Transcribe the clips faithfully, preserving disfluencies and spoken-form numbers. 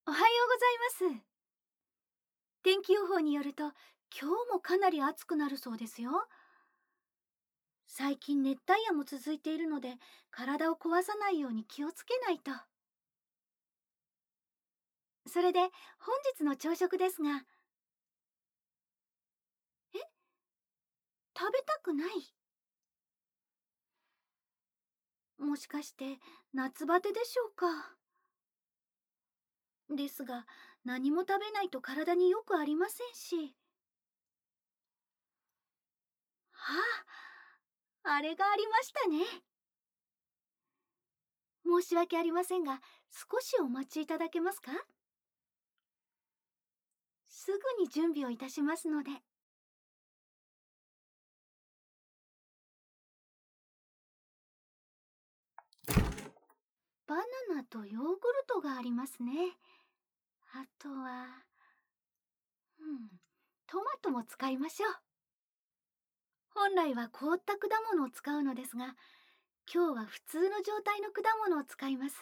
おはようございます。天気予報によると、今日もかなり暑くなるそうですよ。最近熱帯夜も続いているので、体を壊さないように気をつけないと。それで、本日の朝食ですが、え、食べたくない？もしかして、夏バテでしょうか。ですが、何も食べないと体によくありませんし。はあ、あれがありましたね。申し訳ありませんが、少しお待ちいただけますか？すぐに準備をいたしますので。バナナとヨーグルトがありますね。あとは、うん、トマトも使いましょう。本来は凍った果物を使うのですが、今日は普通の状態の果物を使います。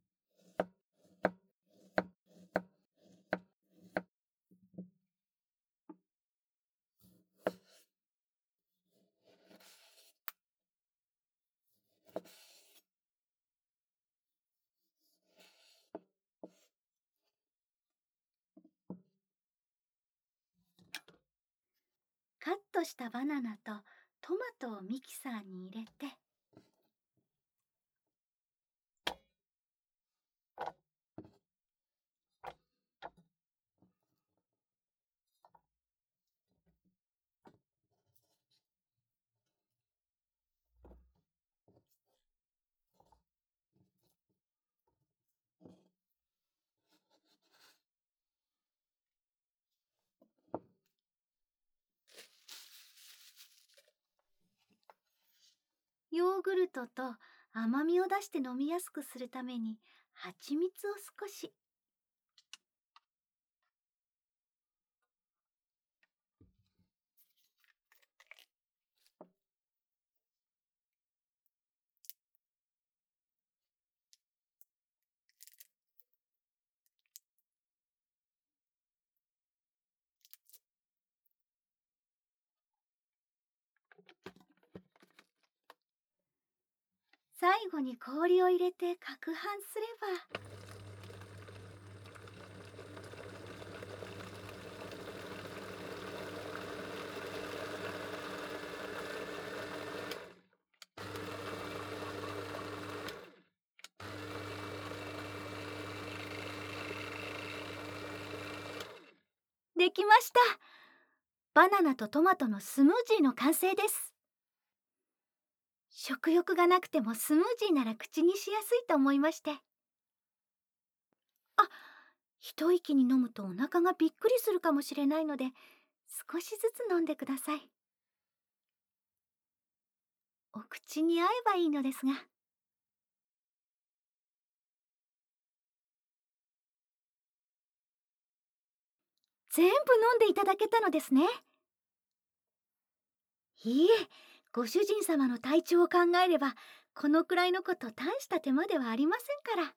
カットしたバナナとトマトをミキサーに入れて、ヨーグルトと甘みを出して飲みやすくするために蜂蜜を少し。最後に氷を入れて攪拌すれば。できました。バナナとトマトのスムージーの完成です。食欲がなくてもスムージーなら口にしやすいと思いまして。あ、一息に飲むとお腹がびっくりするかもしれないので、少しずつ飲んでください。お口に合えばいいのですが。全部飲んでいただけたのですね。いいえ、ご主人様の体調を考えれば、このくらいのこと大した手間ではありませんから。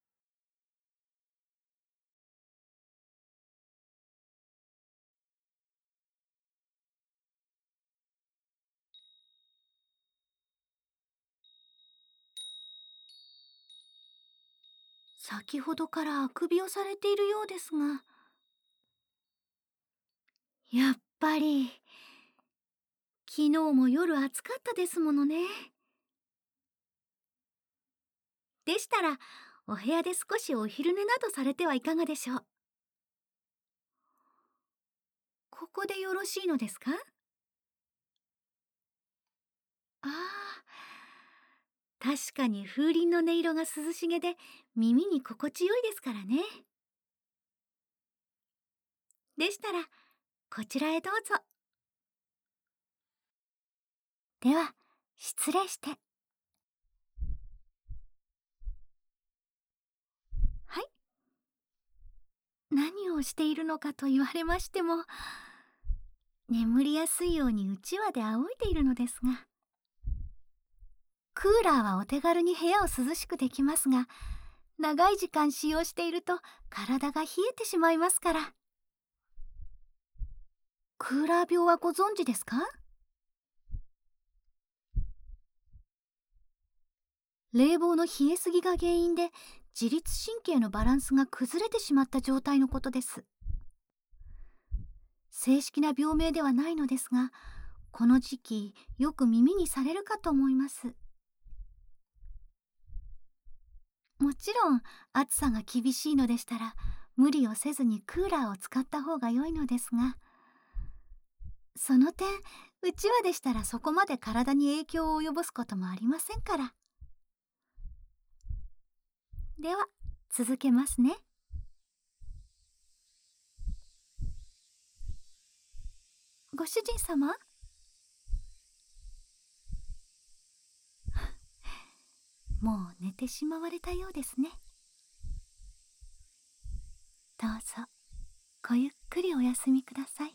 先ほどからあくびをされているようですが、やっぱり、昨日も夜暑かったですものね。でしたら、お部屋で少しお昼寝などされてはいかがでしょう。ここでよろしいのですか？ああ、確かに風鈴の音色が涼しげで耳に心地よいですからね。でしたら、こちらへどうぞ。では、失礼して。はい。何をしているのかと言われましても、眠りやすいようにうちわで仰いでいるのですが。クーラーはお手軽に部屋を涼しくできますが、 長い時間使用していると体が冷えてしまいますから。クーラー病はご存知ですか？冷房の冷えすぎが原因で自律神経のバランスが崩れてしまった状態のことです。正式な病名ではないのですが、この時期よく耳にされるかと思います。もちろん暑さが厳しいのでしたら無理をせずにクーラーを使った方が良いのですが、その点うちわでしたらそこまで体に影響を及ぼすこともありませんから。では続けますね。ご主人様、もう寝てしまわれたようですね。どうぞごゆっくりお休みください。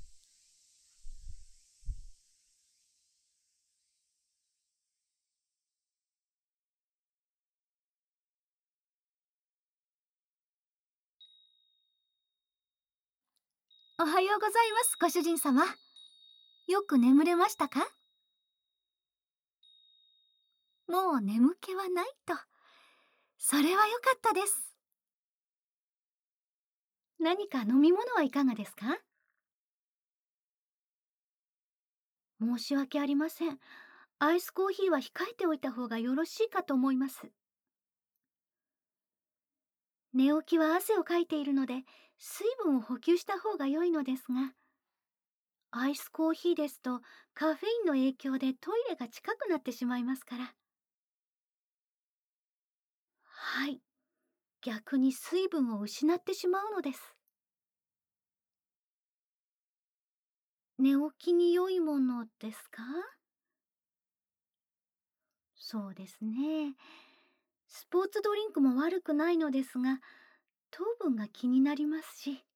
おはようございます、ご主人様。よく眠れましたか？もう眠気はないと。それは良かったです。何か飲み物はいかがですか？申し訳ありません。アイスコーヒーは控えておいた方がよろしいかと思います。寝起きは汗をかいているので、水分を補給した方が良いのですが、アイスコーヒーですとカフェインの影響でトイレが近くなってしまいますから。はい、逆に水分を失ってしまうのです。寝起きに良いものですか？そうですね。スポーツドリンクも悪くないのですが、糖分が気になりますし、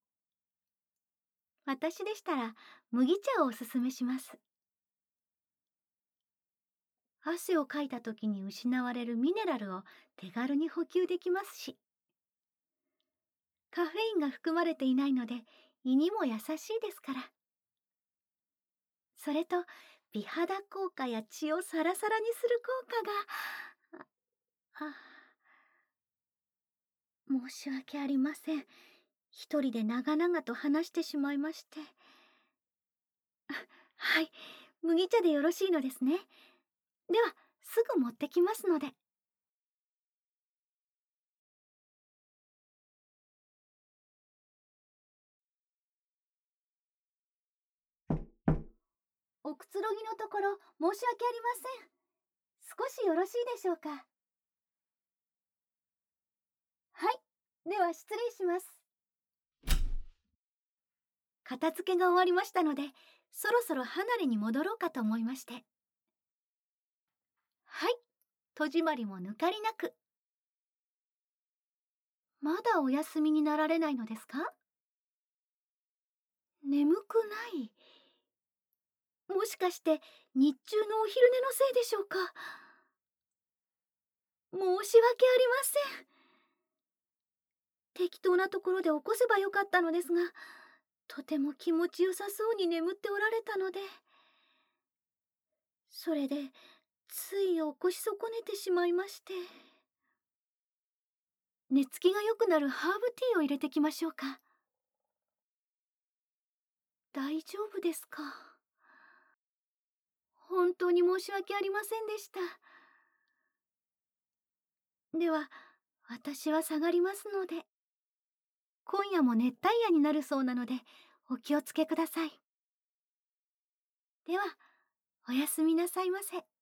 私でしたら麦茶をおすすめします。汗をかいた時に失われるミネラルを手軽に補給できますし、カフェインが含まれていないので胃にも優しいですから。それと美肌効果や血をサラサラにする効果が、あ、あ、申し訳ありません。一人で長々と話してしまいまして。はい、麦茶でよろしいのですね。ではすぐ持ってきますので。おくつろぎのところ申し訳ありません。少しよろしいでしょうか？はい、では失礼します。片付けが終わりましたので、そろそろ離れに戻ろうかと思いまして。はい、戸締まりも抜かりなく。まだお休みになられないのですか？眠くない。もしかして日中のお昼寝のせいでしょうか？申し訳ありません。適当なところで起こせばよかったのですが、とても気持ちよさそうに眠っておられたので、それでつい起こし損ねてしまいまして。寝つきが良くなるハーブティーを入れてきましょうか？大丈夫ですか？本当に申し訳ありませんでした。では私は下がりますので。今夜も熱帯夜になるそうなのでお気をつけください。ではおやすみなさいませ。